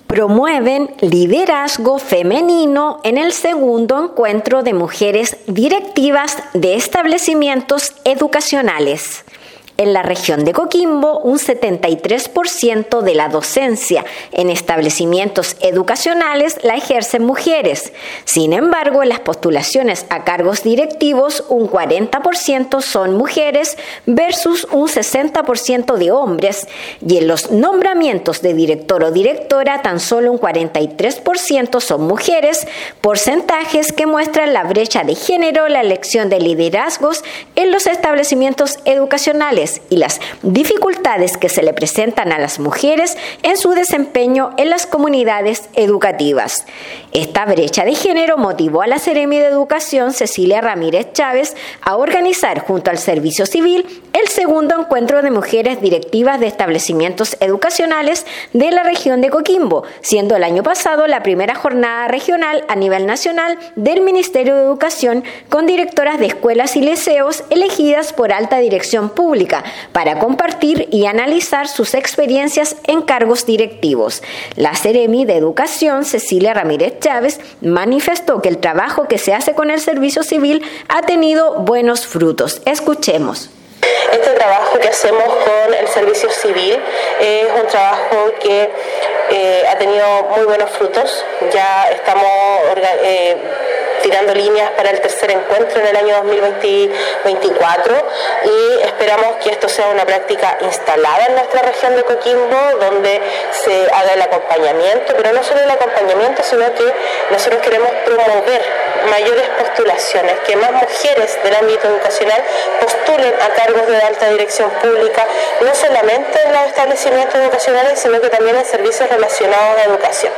Promueven liderazgo femenino en el segundo encuentro de mujeres directivas de establecimientos educacionales. En la región de Coquimbo, un 73% de la docencia en establecimientos educacionales la ejercen mujeres. Sin embargo, en las postulaciones a cargos directivos, un 40% son mujeres versus un 60% de hombres. Y en los nombramientos de director o directora, tan solo un 43% son mujeres, porcentajes que muestran la brecha de género en la elección de liderazgos en los establecimientos educacionales y las dificultades que se le presentan a las mujeres en su desempeño en las comunidades educativas. Esta brecha de género motivó a la Seremi de Educación, Cecilia Ramírez Chávez, a organizar junto al Servicio Civil el segundo encuentro de mujeres directivas de establecimientos educacionales de la región de Coquimbo, siendo el año pasado la primera jornada regional a nivel nacional del Ministerio de Educación con directoras de escuelas y liceos elegidas por alta dirección pública para compartir y analizar sus experiencias en cargos directivos. La Seremi de Educación, Cecilia Ramírez Chávez, manifestó que el trabajo que se hace con el Servicio Civil ha tenido buenos frutos. Escuchemos. Este trabajo que hacemos con el Servicio Civil es un trabajo que ha tenido muy buenos frutos. Ya estamos tirando líneas para el tercer encuentro en el año 2024 y esperamos que esto sea una práctica instalada en nuestra región de Coquimbo, donde se haga el acompañamiento, pero no solo el acompañamiento, sino que nosotros queremos promover mayores postulaciones, que más mujeres del ámbito educacional postulen a cargos de alta dirección pública, no solamente en los establecimientos educacionales, sino que también en servicios relacionados a educación.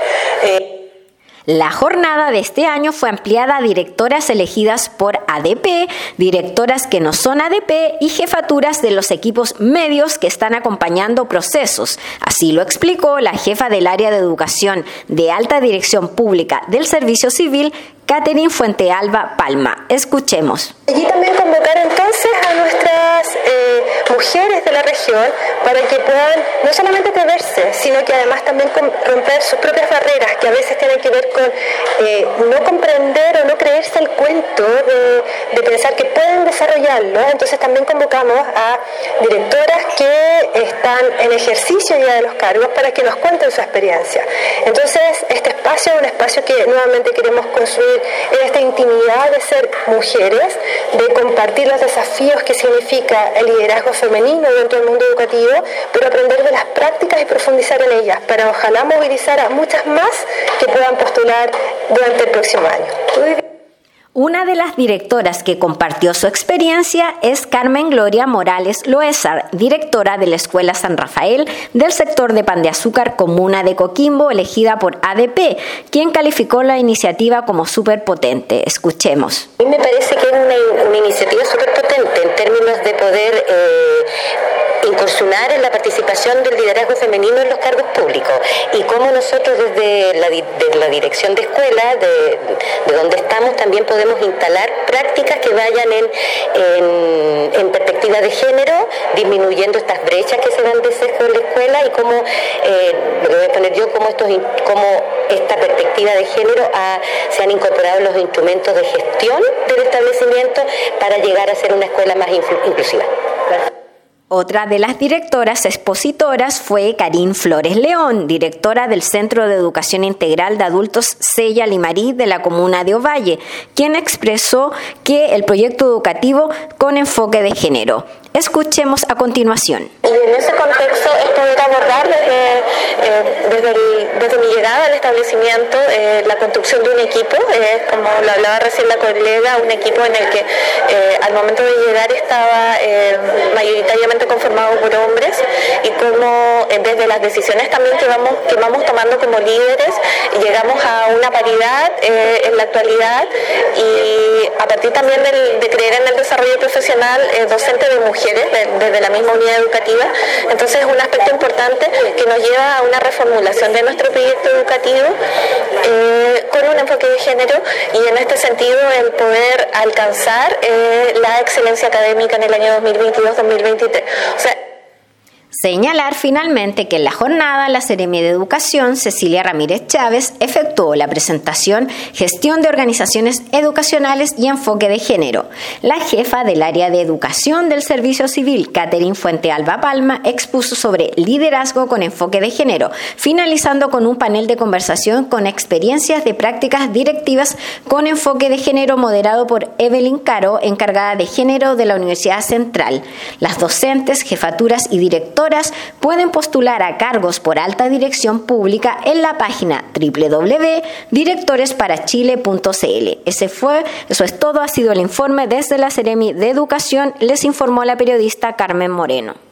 La jornada de este año fue ampliada a directoras elegidas por ADP, directoras que no son ADP y jefaturas de los equipos medios que están acompañando procesos. Así lo explicó la jefa del área de educación de alta dirección pública del Servicio Civil, Catherine Fuentealba Palma. Escuchemos. Allí también convocar entonces a nuestras mujeres de la región para que puedan no solamente atreverse, sino que además también romper sus propias barreras, que a veces tienen que ver con no comprender o no creerse el cuento de pensar que pueden desarrollarlo. Entonces también convocamos a directoras que están en ejercicio ya de los cargos para que nos cuenten su experiencia. Entonces este espacio es un espacio que nuevamente queremos construir en esta intimidad de ser mujeres, de compartir los desafíos que significa el liderazgo femenino dentro del mundo educativo, pero aprender de las prácticas y profundizar en ellas para ojalá movilizar a muchas más que puedan postular durante el próximo año. Una de las directoras que compartió su experiencia es Carmen Gloria Morales Loézar, directora de la Escuela San Rafael del sector de Pan de Azúcar, comuna de Coquimbo, elegida por ADP, quien calificó la iniciativa como súper potente. Escuchemos. A mí me parece que es una iniciativa súper potente en términos de poder incursionar en la participación del liderazgo femenino en los cargos públicos y cómo nosotros desde la dirección de escuela, de donde estamos, también podemos instalar prácticas que vayan en perspectiva de género, disminuyendo estas brechas que se dan de sesgo en la escuela y cómo, lo voy a poner yo, cómo esta perspectiva de género se han incorporado los instrumentos de gestión del establecimiento para llegar a ser una escuela más inclusiva. Otra de las directoras expositoras fue Karin Flores León, directora del Centro de Educación Integral de Adultos Sella Limarí de la comuna de Ovalle, quien expresó que el proyecto educativo con enfoque de género. Escuchemos a continuación. Y en ese contexto es poder abordar desde mi llegada al establecimiento la construcción de un equipo, como lo hablaba recién la colega, un equipo en el que al momento de llegar estaba mayoritariamente conformado por hombres y como desde las decisiones también que vamos tomando como líderes llegamos a una paridad en la actualidad y a partir también de creer en el desarrollo profesional docente de mujeres desde la misma unidad educativa. Entonces es un aspecto importante que nos lleva a una reformulación de nuestro proyecto educativo con un enfoque de género y en este sentido el poder alcanzar la excelencia académica en el año 2022-2023. O sea, Señalar finalmente que en la jornada la Seremi de Educación, Cecilia Ramírez Chávez, efectuó la presentación Gestión de Organizaciones Educacionales y Enfoque de Género. La jefa del área de Educación del Servicio Civil, Catherine Fuentealba Palma, expuso sobre liderazgo con enfoque de género, finalizando con un panel de conversación con experiencias de prácticas directivas con enfoque de género moderado por Evelyn Caro, encargada de género de la Universidad Central. Las docentes, jefaturas y directoras pueden postular a cargos por alta dirección pública en la página www.directoresparachile.cl. Eso es todo, ha sido el informe desde la Seremi de Educación, les informó la periodista Carmen Moreno.